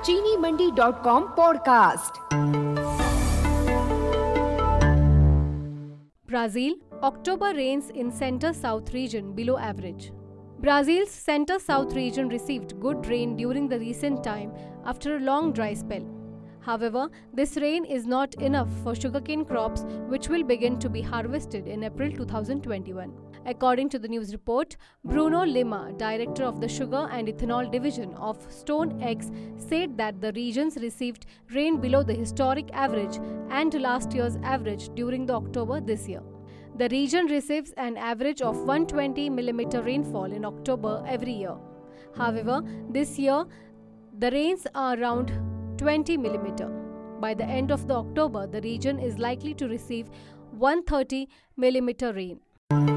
चीनीमंडी.com podcast. Brazil, October rains in center-south region below average. Brazil's center-south region received good rain during the recent time after a long dry spell. However, this rain is not enough for sugarcane crops, which will begin to be harvested in April 2021. According to the news report, Bruno Lima, director of the Sugar and Ethanol Division of StoneX, said that the regions received rain below the historic average and last year's average during the October this year. The region receives an average of 120 mm rainfall in October every year. However, this year, the rains are around 20 mm. By the end of the October, the region is likely to receive 130 mm rain.